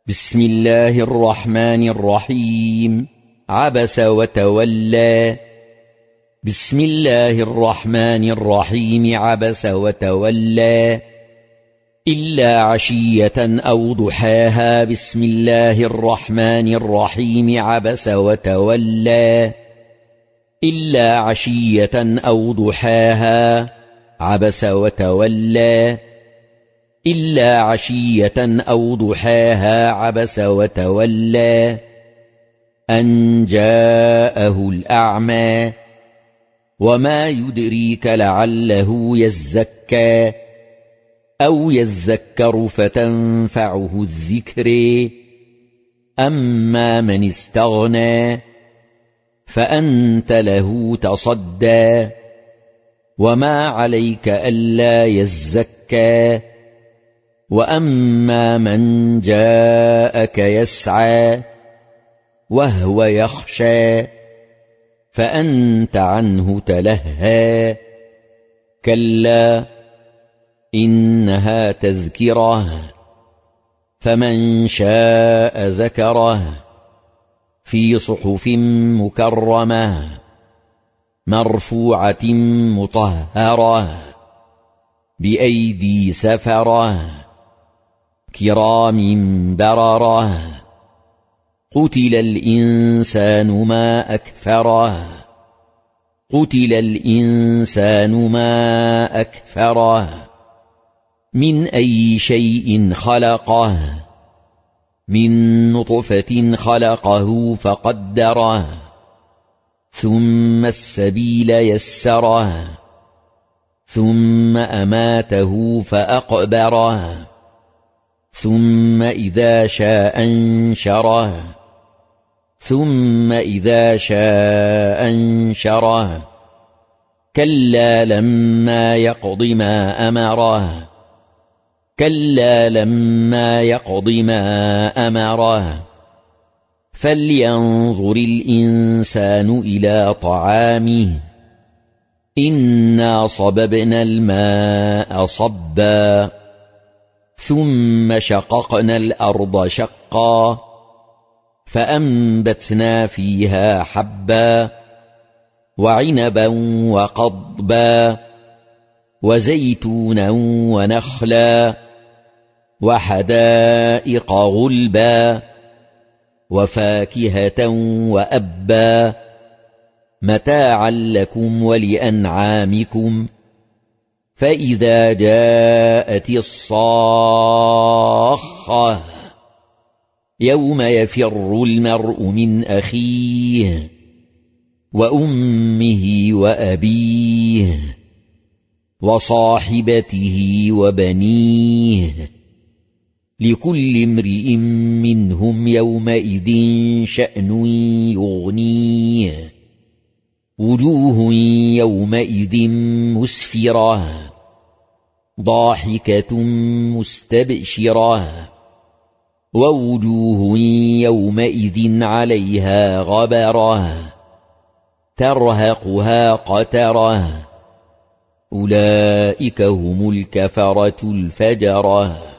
بسم الله الرحمن الرحيم. عبس وتولى. بسم الله الرحمن الرحيم. عبس وتولى إلا عشية أو ضحاها. بسم الله الرحمن الرحيم. عبس وتولى إلا عشية أو ضحاها. عبس وتولى إلا عشية أو ضحاها. عبس وتولى أن جاءه الأعمى. وما يدريك لعله يزكى أو يذكر فتنفعه الذكر. أما من استغنى فأنت له تصدى. وما عليك ألا يزكى. وأما من جاءك يسعى وهو يخشى فأنت عنه تلهى. كلا إنها تذكرة فمن شاء ذكره في صحف مكرمة مرفوعة مطهرة بأيدي سفرة كرام بررة. قتل الإنسان ما أكفره. قتل الإنسان ما أكفره. من أي شيء خلقه. من نطفة خلقه فقدره. ثم السبيل يسره. ثم أماته فأقبره. ثم إذا شاء أنشره. ثم إذا شاء أنشره. كلا لما يقض ما أمره. كلا لما يقض ما أمره. فلينظر الإنسان إلى طعامه. إنا صببنا الماء صبا. ثم شققنا الأرض شقا. فأنبتنا فيها حبا وعنبا وقضبا وزيتونا ونخلا وحدائق غلبا وفاكهة وأبا متاعا لكم ولأنعامكم. فإذا جاءت الصاخة يوم يفر المرء من أخيه وأمه وأبيه وصاحبته وبنيه لكل امرئ منهم يومئذ شأن يغنيه. وجوه يومئذ مسفرة ضاحكة مستبشرة. ووجوه يومئذ عليها غبرة ترهقها قترة. أولئك هم الكفرة الفجرة.